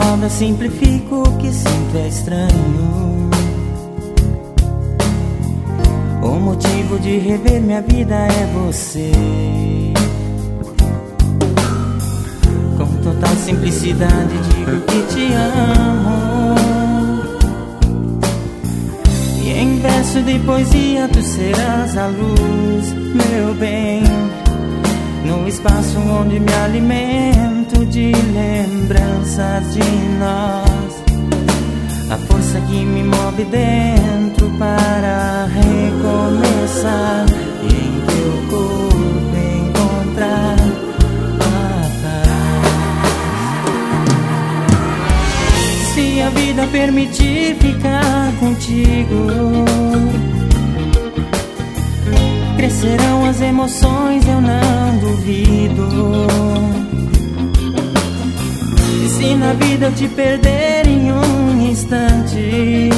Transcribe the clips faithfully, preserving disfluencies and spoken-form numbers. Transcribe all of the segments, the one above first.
palavras simplifico o que sinto é estranho. O motivo de rever minha vida é você. Com total simplicidade digo que te amo. E em verso de poesia tu serás a luz, meu bem, no espaço onde me alimento de lembranças de nós. A força que me move dentro para recomeçar e em teu corpo encontrar a paz. Se a vida permitir ficar contigo, crescerão as emoções, eu não duvido. E se na vida eu te perder em um instante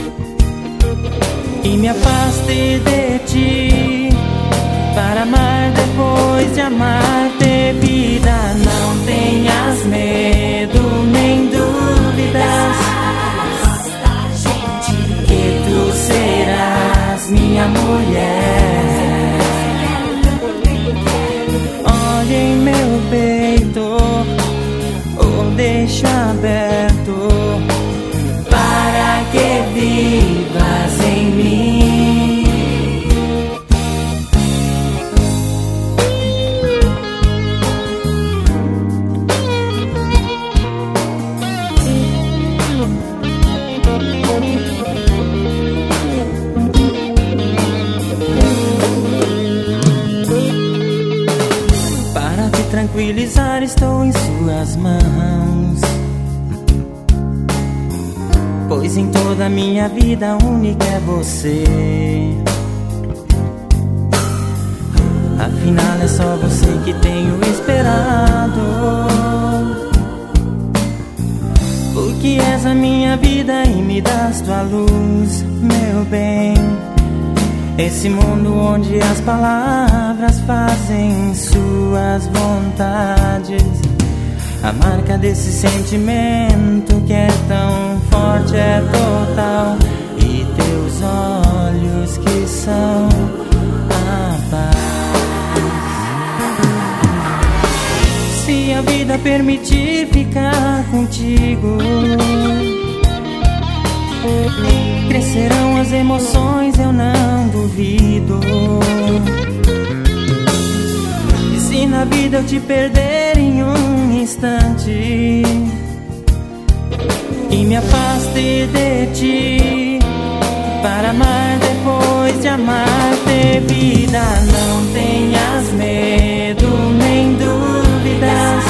e me afaste de ti, para amar depois de amar-te, vida, não tenhas medo nem dúvidas, que tu serás minha mulher. Olha em meu peito, ou deixo aberto, para que vivas em mim. Para te tranquilizar, estou em suas mãos, pois em toda a minha vida a única é você. Afinal é só você que tenho esperado, porque és a minha vida e me das tua luz, meu bem. Esse mundo onde as palavras fazem suas vontades, a marca desse sentimento que é tão forte é total. E teus olhos que são a paz. Se a vida permitir ficar contigo, crescerão as emoções, eu não duvido. E se na vida eu te perder em um instante e me afaste de ti, para amar depois de amar-te, vida, não tenhas medo nem dúvidas,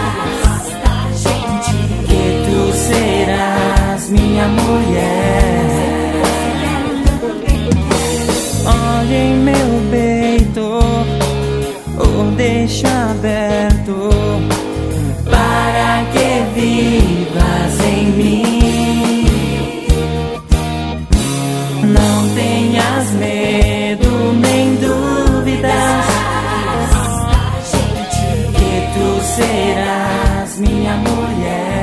que tu serás minha mulher. Olha em meu peito, ou deixo aberto, para que vivas em mim. Não tenhas medo nem dúvidas, que tu serás minha mulher.